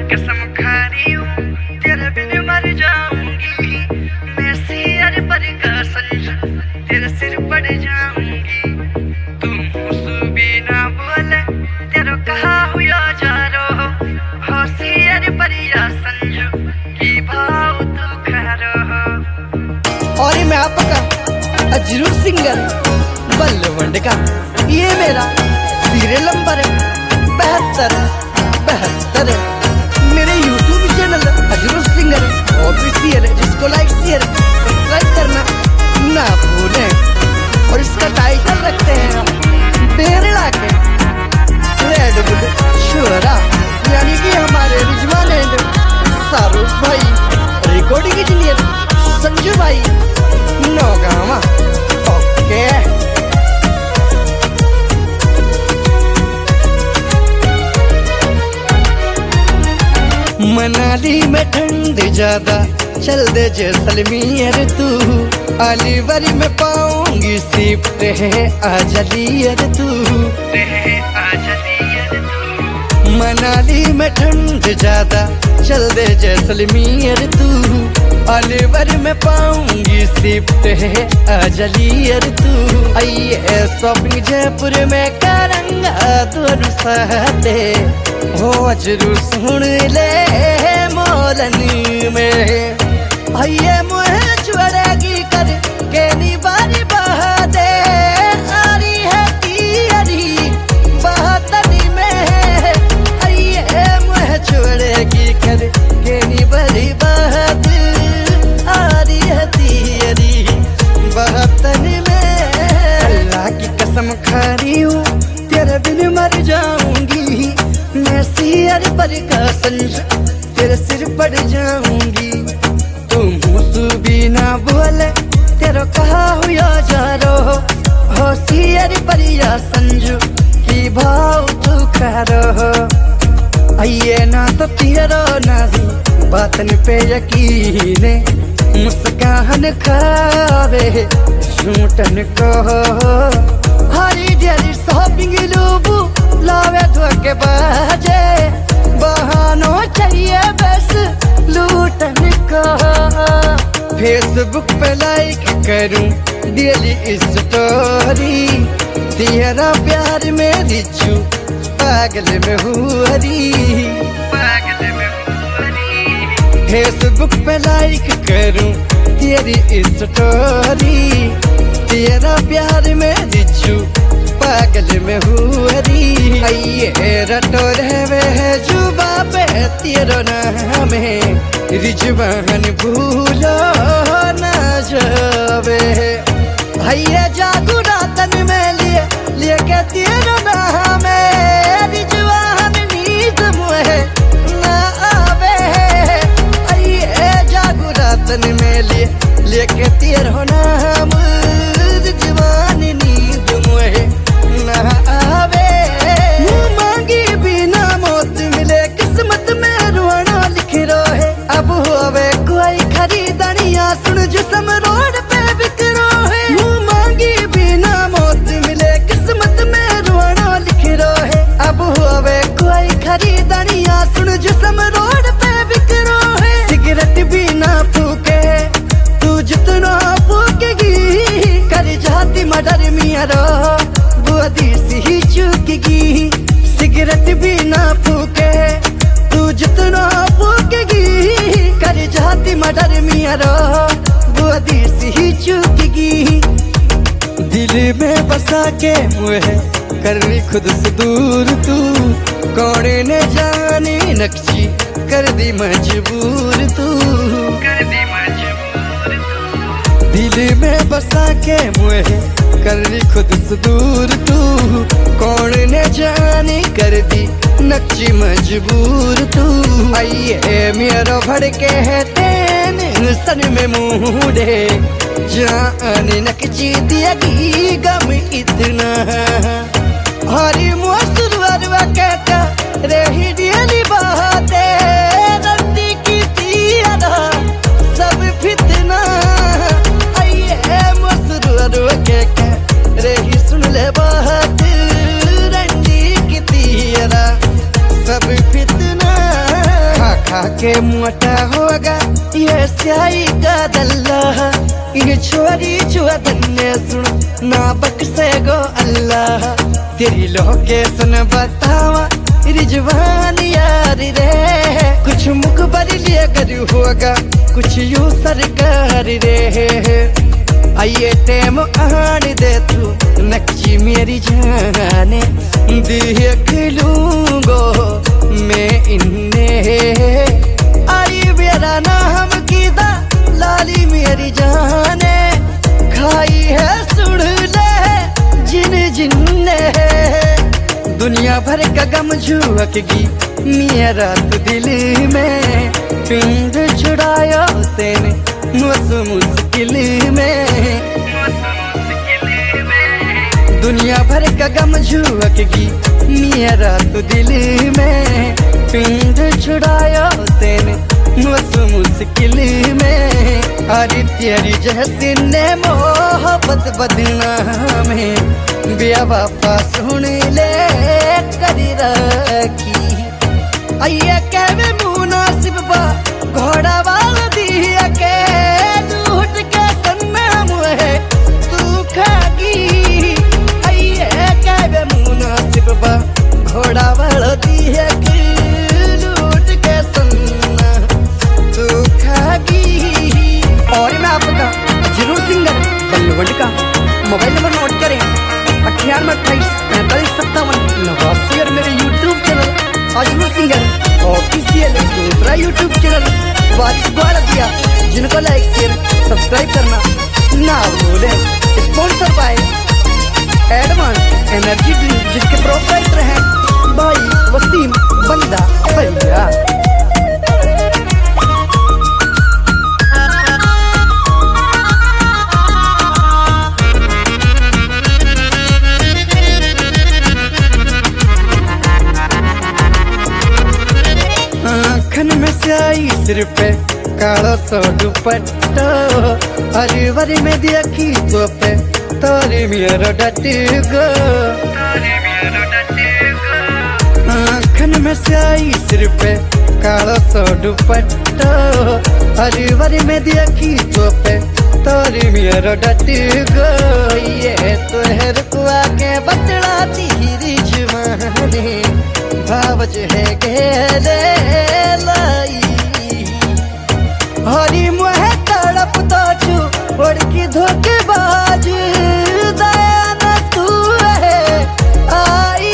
कसम खा रही हूँ तेरे बिन मर जाऊंगी। मैं सिर पर का संज तेरे सिर पड़ जाऊंगी। तुम भी ना बोले तेरे कहा हुआ जा रो हो सिर पर या संज की भाव तू खा रहो। और मैं आपका अजरू सिंगर बल्लवंड का ये मेरा सीरियल नंबर है 72 मेरे YouTube channel Ajru singer official है, जिसको लाइक शेयर सब्सक्राइब करना ना भूलें। और इसका टाइटल रखते हैं हम बेरला के रेड बुल शोरा, यानी कि हमारे रिजवान एंड शाहरुख भाई, रिकॉर्डिंग इंजीनियर संजू भाई नौगावा। ओके मनाली में ठंड ज्यादा चल दे जैसलमेर तू, अलीवरी में पाऊंगी शिफ्ट है आजलियर तू। मनाली में ठंड ज्यादा चल दे जैसलमेर तू, अलीवर में पाऊंगी शिफ्ट है आजलियर तू। आइए शॉपिंग जयपुर में करेंगे दोनों साथे, हो अजरू सुन ले मोलनी में। आइए मुझे छुड़ेगी कर के बारी बहादे, आरी है तीरी बहातनी में। आइए मुझे छुड़ेगी कर के बारी बहादे, आरी है तीरी बहातनी में। अल्लाह की कसम खा रही हूँ तेरे बिन मर जाऊंगी। मैं सिर पर का संज तेरे सिर पड़ जाऊंगी। तुम भी ना बोले तेरा कहा हुआ जा रो हो सिर पर या संजू की भाव तू खा रहो। आइए ना तो तेरा नाजी बातन पे यकीन, मुस्कान खावे झूठन को। हरी डेरी शॉपिंग लूबू लावे धोखे बाजे, बहानों चाहिए बस लूटन को। फेसबुक पे लाइक करूं डेली स्टोरी, तेरा प्यार में रिचू पागल में हुरी। फेसबुक पे लाइक करूं तेरी स्टोरी, तेरा प्यार में रिचू पागल में हुरी। आइए रटो रहवे है जुबा पे तेरो नाम है, रिजवान भूलो ना जावे। आइए जागू रातन में लिए के तेरो नाम है, रिजवान नींद मुहे ना आवे। आइए जागू रातन में लिए के तेरो नाम, रिजवान नींद मुहे ना आवे। मांगी बिना मौत मिले किस्मत में रोना लिख रो है। अब होवे कोई खरीदनिया सुन जिस्म रोड पे बिक रो है। मांगी बिना मौत मिले किस्मत में रोना लिख रो है। अब होवे कोई खरीदनिया सुन जिस्म रोड पे बिक रो है। सिगरेट बिना फूके तू जितना फूकेगी, कर जाती मर्डर मिया रो ही चुकेगी। सिगरेट भी ना फूके तू जितना फूकेगी, कर जाती मर्डर मिया रो वो देश ही चुकेगी। दिल में बसा के मुझे कर ली खुद से दूर तू, कौन ने जानी नक्शी कर दी मजबूर तू। दिल में बसा के मुझे कर ली खुद से दूर तू, कौन ने जानी कर दी नक्शी मजबूर तू। आइए मेरा भड़के है तेन सन में मुंडे, जानी नक्शी दियागी गम इतना। हरी मोसुरवा कहता रही दियली बाते, रंडी की तियारा सब फितना। आइए मोसुरवा कहता रही सुन ले बात, रंडी की तियारा सब फितना। खा के मोटा होगा ये स्याही का दल्ला। ये छोरी चुअदन ने सुन ना बख्शे गो अल्लाह। तेरी लोकेशन बतावा रिजवान यार रे, कुछ मुखबर लिया कर होगा कुछ यूं सरकार रे। आइए टेम आन दे तू नक्ची मेरी जाने, देख लूंगो मैं इन्ने। आई मेरा नाम कीदा लाली मेरी जाने, खाई है सुन ले जिन जिन्ने। दुनिया भर का गम झुकगी मेरा तो दिल में, पिंड छुड़ाया तेने मुश्किल में। दुनिया भर का गम झुकगी मेरा तो दिल में, पिंड छुड़ाया तेने मुश्किल में। अरे तेरी जैसी ने मोहब्बत बदनाम है, बेवफा सुन ले कर रखी। आइए कहवे मुनासिब बा घोड़ा वाला दिया के, झूठ के सन्नाम है तू खागी। आइए कहवे मुनासिब बा घोड़ा वाला दिया के, झूठ के सन्ना तू खागी। और मैं आपका जरूर सिंगर बल्लवंड का मोबाइल नंबर नोट करें 9828455789 और मेरे YouTube channel Ajnu singer official दूसरा यूट्यूब चैनल वारिस ग्वाड़िया, जिनको लाइक शेयर सब्सक्राइब करना ना भूलें। Sponsor by advance energy drink, जिसके प्रोप्राइटर हैं भाई वसीम बंदा भैया। आँखन में स्याही सिर पे काला सो दुपट्टा, हरी भरी में देखी तो पे तारी मेरा डटी गो। आँखन में स्याही सिर पे काला सो दुपट्टा, हरी भरी में देखी तो पे तारी मेरा डटी गो। ये तो है रुकवा के बतलाती रिजवानी, भावज है गेले लाई। हरी मुहे तड़प तो छू उड़ की धोखेबाज, दया न तू है आई।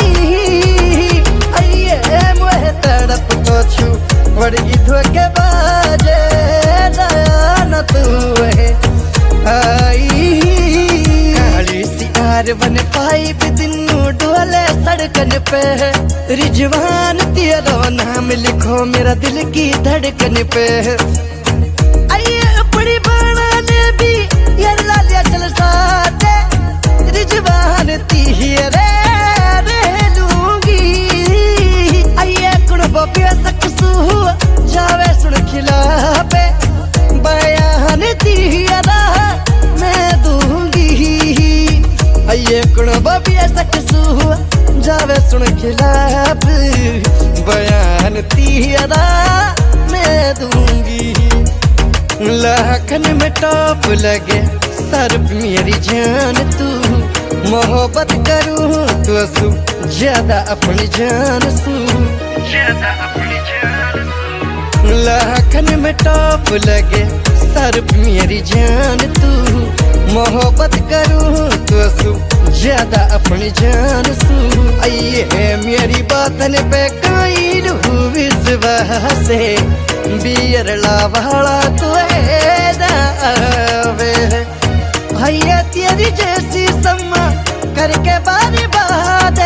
आइए मुहे तड़प तो छू उड़ की धोखेबाज, दया न तू है आई। काली सियार बन पाई बिदिनू डोले सड़कन पे, रिजवान तेरा नाम लिखो मेरा दिल की धड़कन पे। आइए अपनी बनाने भी यार लालिया चल साथे, रिजवान तेरे रह लूंगी। आइए कुड़बो बेसकसू जावे सुन खिला पे, बयान तेरा मैं दूंगी। आइए कुड़बो बेसकसू जावे सुन खिलाफ, बयान तेरा मैं दूंगी। लाखन में टॉप लगे सर्फ मेरी जान तू, मोहब्बत करूँ तो सू ज्यादा अपनी जान सू। लाखन में टॉप लगे सर्फ मेरी जान तू, मोहब्बत करूँ तो सू ज्यादा अपनी जान सू। आइए मेरी बातन पे कायल हूँ विश्वास से, बियर लावाला तो दावे। आइए तेरी जैसी सम्मा करके बारी बादे,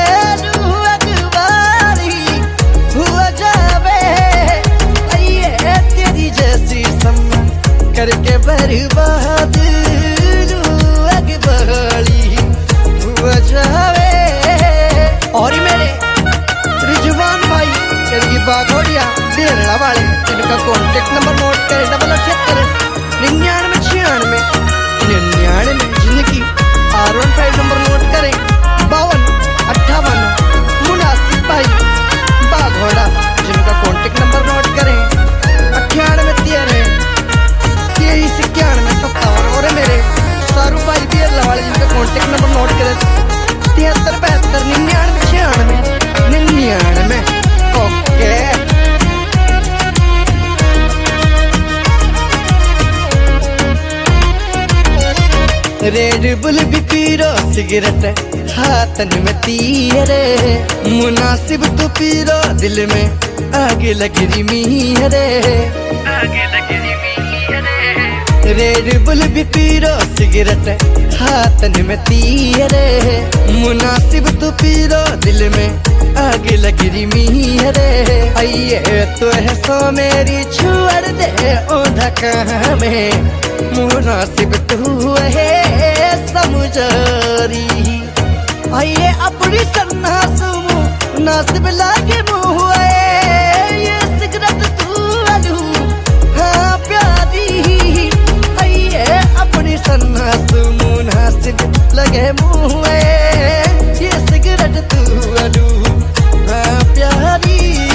हुआ जावे। आइए तेरी जैसी सम्मा करके बर्बाद, हुआ जावे। और मेरे रिजवान भाई तेरी बागोड़िया देरला वाले, इनका कॉन्टेक्ट नंबर नोट करें 8876999699, जिनकी R15 नंबर नोट करें 5258। मुनासिब भाई बागोड़ा, जिनका contact number note red bull भी पीरो सिगरेट हाथन में तीरे मुनासिब तो पीरो दिल में आग लग रही मीरे आगे लग रही मीरे रेड बुल भी पीरो सिगरेट हाथन में तीरे मुनासिब तो पीरो दिल में आग लग रही मीरे आइए तो है सो मेरी छुअर दे ओ धक्का में मुनासिब तू है समुझरी आइए अपनी सन्ना सुमु नासिब लागे मुँह ये सिगरेट तू अलू हाँ प्यारी आइए अपनी सन्ना सुमु नासिब लगे मुँह ये सिगरेट तू अलू हाँ प्यारी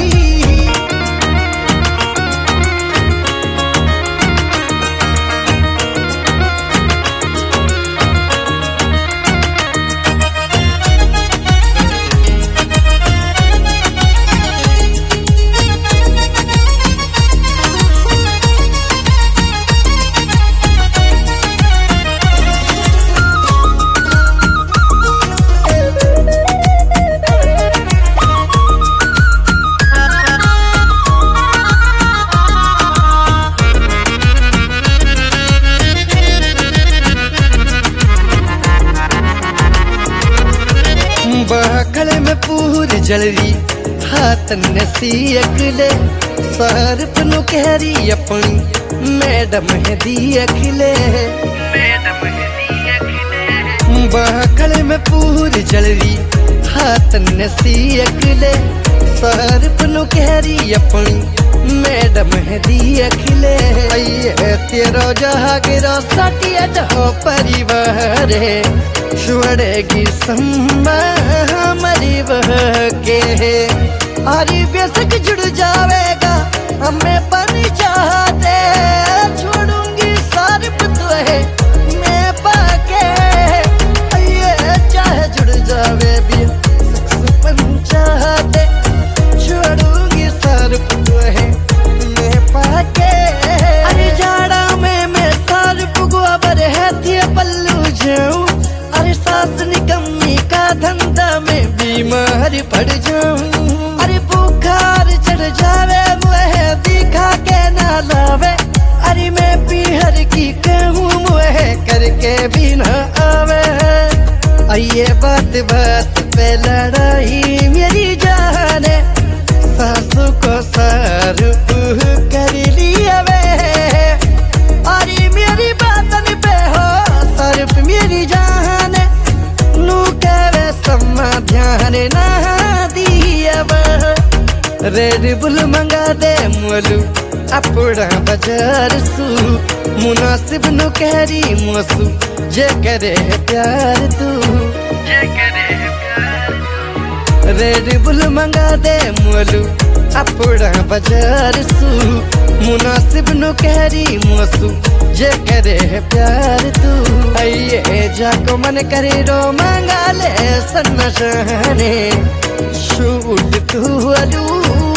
बहकल में पूरी जलरी हाथन ने सीखले सरप नु कहरी अपनी मैडम है दी अखिले मैडम है अखिले बहकल में पूरी जलरी हाथन ने सीखले सरप नु कहरी अपनी मैडम है दी अखिले आइए तेरो जहागिरो सटिया जहो परिवार छुड़ेगी सम्मा हमारी बह के हरी बेसक जुड़ जाएगा हमें बन चाहते छोड़ूंगी सारी है मैं पाके ये चाहे जुड़ जावे भी बन चाहते छोड़ूंगी सारी है मैं पाके अरे जाड़ा में मैं सारी पुगवाबर है थी पल्लू जाऊं अरे सास निकम्मी का धंधा में बीमार पड़ जाऊं अरे बुखार चढ़ जावे मुहे दिखा के ना लावे अरे मैं पीहर की कहूँ मुहे करके भी ना आवे आइए बात बात पे लड़ाई मेरी जाने सासू को सारू कर लिया वे अरे मेरी बातन पे हो सरफ मेरी जान नू कवे सम्मा ध्यान ना दिया रेड बुल मंगा दे मोलू अपना बाजार सू मुनासिब नु कहरी मोसू जे करे प्यार तू जे करे प्यार रेड बुल मंगा दे मोलू अपना बाजार सू मुनासिब नु कहरी मोसू जे करे प्यार तू आइए जाको मन करे रो मंगा ले सन्ना शहने शूट तू अलू